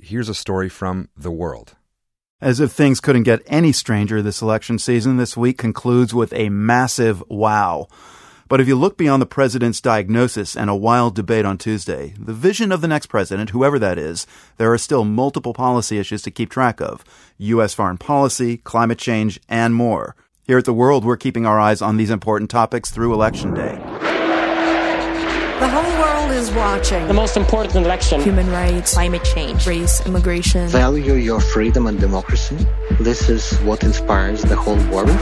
here's a story from The World. As if things couldn't get any stranger this election season, this week concludes with a massive wow. But if you look beyond the president's diagnosis and a wild debate on Tuesday, the vision of the next president, whoever that is, there are still multiple policy issues to keep track of. U.S. foreign policy, climate change, and more. Here at The World, we're keeping our eyes on these important topics through Election Day. The whole world is watching. The most important election. Human rights, climate change, race, immigration. Value your freedom and democracy. This is what inspires the whole world.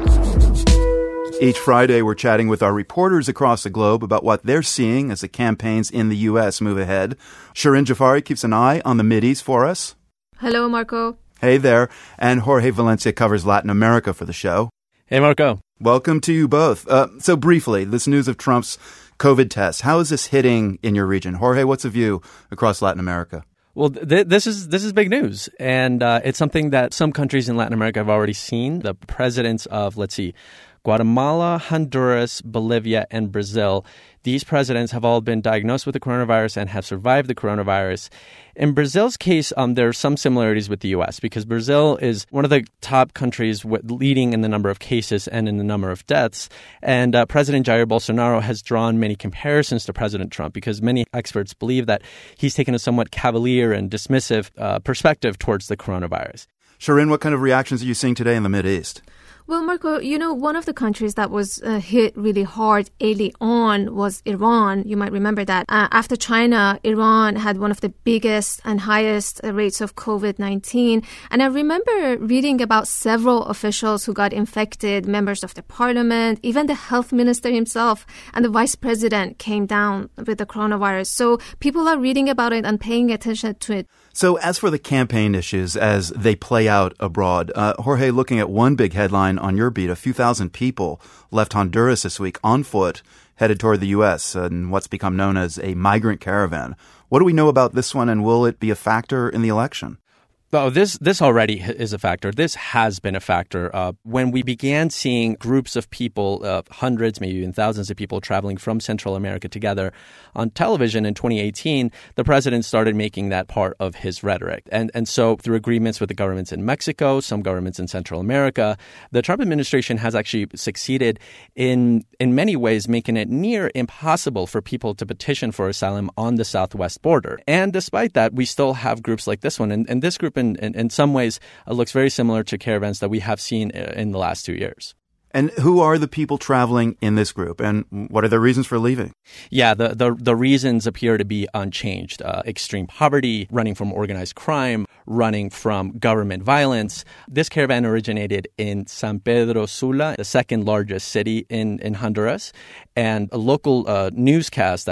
Each Friday, we're chatting with our reporters across the globe about what they're seeing as the campaigns in the U.S. move ahead. Shireen Jafari keeps an eye on the Mideast for us. Hello, Marco. Hey there. And Jorge Valencia covers Latin America for the show. Hey, Marco. Welcome to you both. So briefly, this news of Trump's COVID test, how is this hitting in your region? Jorge, what's the view across Latin America? Well, this is big news, and it's something that some countries in Latin America have already seen. The presidents of, Guatemala, Honduras, Bolivia, and Brazil. These presidents have all been diagnosed with the coronavirus and have survived the coronavirus. In Brazil's case, there are some similarities with the U.S. because Brazil is one of the top countries leading in the number of cases and in the number of deaths. And President Jair Bolsonaro has drawn many comparisons to President Trump because many experts believe that he's taken a somewhat cavalier and dismissive perspective towards the coronavirus. Shireen, what kind of reactions are you seeing today in the Mideast? Well, Marco, one of the countries that was hit really hard early on was Iran. You might remember that. After China, Iran had one of the biggest and highest rates of COVID-19. And I remember reading about several officials who got infected, members of the parliament, even the health minister himself, and the vice president came down with the coronavirus. So people are reading about it and paying attention to it. So as for the campaign issues as they play out abroad, Jorge, looking at one big headline on your beat, a few thousand people left Honduras this week on foot, headed toward the U.S. in what's become known as a migrant caravan. What do we know about this one, and will it be a factor in the election? Oh, this already is a factor. This has been a factor. When we began seeing groups of people, hundreds, maybe even thousands of people traveling from Central America together on television in 2018, the president started making that part of his rhetoric. And so through agreements with the governments in Mexico, some governments in Central America, the Trump administration has actually succeeded in many ways making it near impossible for people to petition for asylum on the southwest border. And despite that, we still have groups like this one. And this group in some ways looks very similar to caravans that we have seen in the last 2 years. And who are the people traveling in this group, and what are their reasons for leaving? Yeah, the reasons appear to be unchanged. Extreme poverty, running from organized crime, running from government violence. This caravan originated in San Pedro Sula, the second largest city in Honduras. And a local newscast,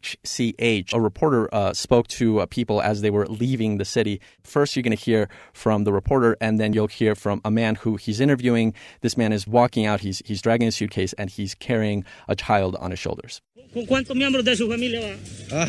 HCH, a reporter spoke to people as they were leaving the city. First, you're going to hear from the reporter, and then you'll hear from a man who he's interviewing. This man is walking out. He's dragging a suitcase, and he's carrying a child on his shoulders. ¿Con cuántos miembros de su familia va?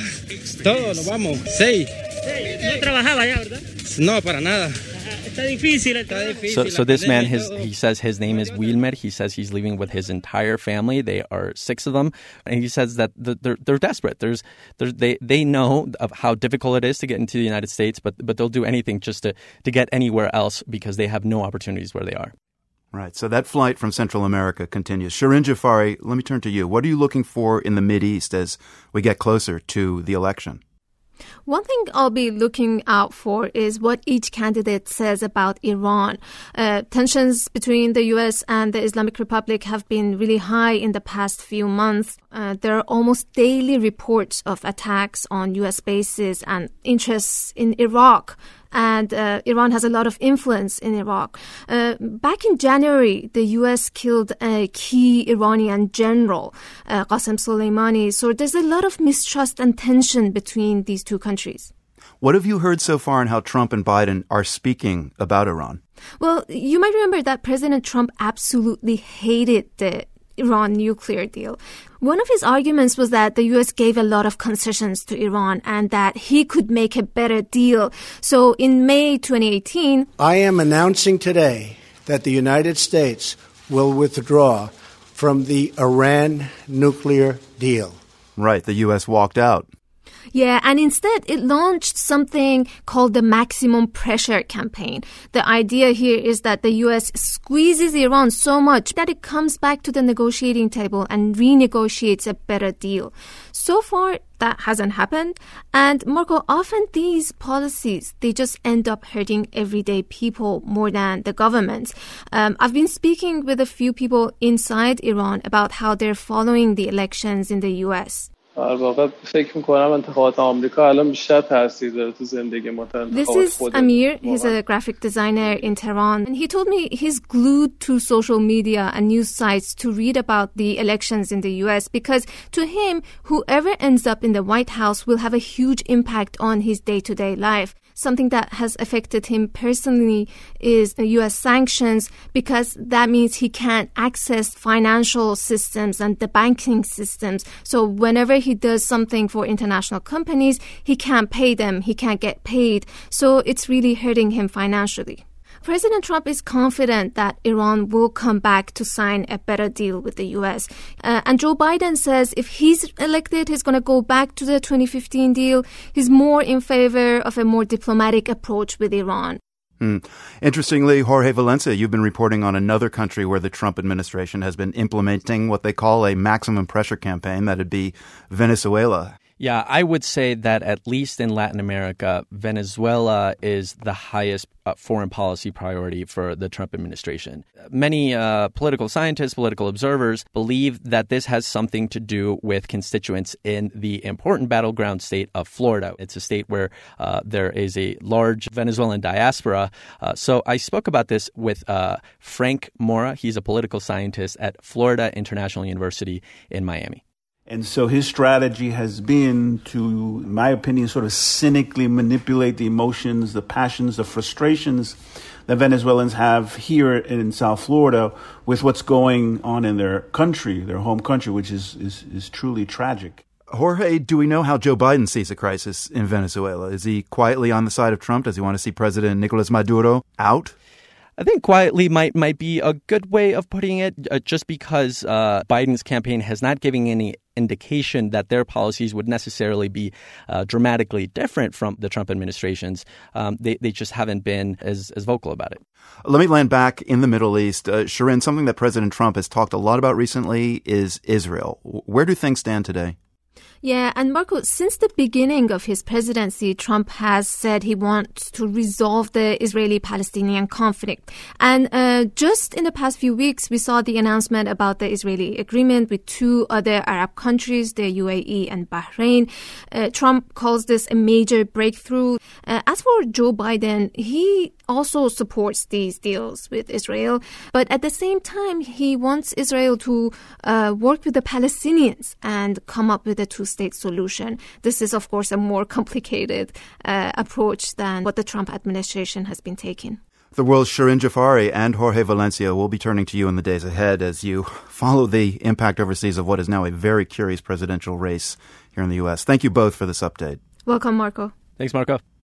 Todos nos vamos, 6. No trabajaba ya, ¿verdad? No, para nada. Está difícil. So this man, he says his name is Wilmer. He says he's leaving with his entire family. They are 6 of them. And he says that they're desperate. They know of how difficult it is to get into the United States, but they'll do anything just to get anywhere else because they have no opportunities where they are. Right. So that flight from Central America continues. Shireen Jafari, let me turn to you. What are you looking for in the Mideast as we get closer to the election? One thing I'll be looking out for is what each candidate says about Iran. Tensions between the U.S. and the Islamic Republic have been really high in the past few months. There are almost daily reports of attacks on U.S. bases and interests in Iraq. And Iran has a lot of influence in Iraq. Back in January, the U.S. killed a key Iranian general, Qasem Soleimani. So there's a lot of mistrust and tension between these two countries. What have you heard so far on how Trump and Biden are speaking about Iran? Well, you might remember that President Trump absolutely hated the Iran nuclear deal. One of his arguments was that the U.S. gave a lot of concessions to Iran and that he could make a better deal. So in May 2018, I am announcing today that the United States will withdraw from the Iran nuclear deal. Right, the U.S. walked out. Yeah, and instead it launched something called the maximum pressure campaign. The idea here is that the U.S. squeezes Iran so much that it comes back to the negotiating table and renegotiates a better deal. So far, that hasn't happened. And Marco, often these policies, they just end up hurting everyday people more than the governments. I've been speaking with a few people inside Iran about how they're following the elections in the U.S. This is Amir. He's a graphic designer in Tehran. And he told me he's glued to social media and news sites to read about the elections in the U.S. because to him, whoever ends up in the White House will have a huge impact on his day-to-day life. Something that has affected him personally is the U.S. sanctions because that means he can't access financial systems and the banking systems. So whenever he does something for international companies, he can't pay them, he can't get paid. So it's really hurting him financially. President Trump is confident that Iran will come back to sign a better deal with the U.S. And Joe Biden says if he's elected, he's going to go back to the 2015 deal. He's more in favor of a more diplomatic approach with Iran. Interestingly, Jorge Valencia, you've been reporting on another country where the Trump administration has been implementing what they call a maximum pressure campaign. That'd be Venezuela. Yeah, I would say that at least in Latin America, Venezuela is the highest foreign policy priority for the Trump administration. Many political scientists, political observers believe that this has something to do with constituents in the important battleground state of Florida. It's a state where there is a large Venezuelan diaspora. So I spoke about this with Frank Mora. He's a political scientist at Florida International University in Miami. And so his strategy has been to, in my opinion, sort of cynically manipulate the emotions, the passions, the frustrations that Venezuelans have here in South Florida with what's going on in their country, their home country, which is truly tragic. Jorge, do we know how Joe Biden sees the crisis in Venezuela? Is he quietly on the side of Trump? Does he want to see President Nicolas Maduro out? I think quietly might be a good way of putting it, just because Biden's campaign has not given any indication that their policies would necessarily be dramatically different from the Trump administration's. They just haven't been as vocal about it. Let me land back in the Middle East. Shirin, something that President Trump has talked a lot about recently is Israel. Where do things stand today? Yeah, and Marco, since the beginning of his presidency, Trump has said he wants to resolve the Israeli-Palestinian conflict. And just in the past few weeks, we saw the announcement about the Israeli agreement with two other Arab countries, the UAE and Bahrain. Trump calls this a major breakthrough. As for Joe Biden, he also supports these deals with Israel. But at the same time, he wants Israel to work with the Palestinians and come up with a two-state solution. This is, of course, a more complicated approach than what the Trump administration has been taking. The world's Shirin Jafari and Jorge Valencia will be turning to you in the days ahead as you follow the impact overseas of what is now a very curious presidential race here in the U.S. Thank you both for this update. Welcome, Marco. Thanks, Marco.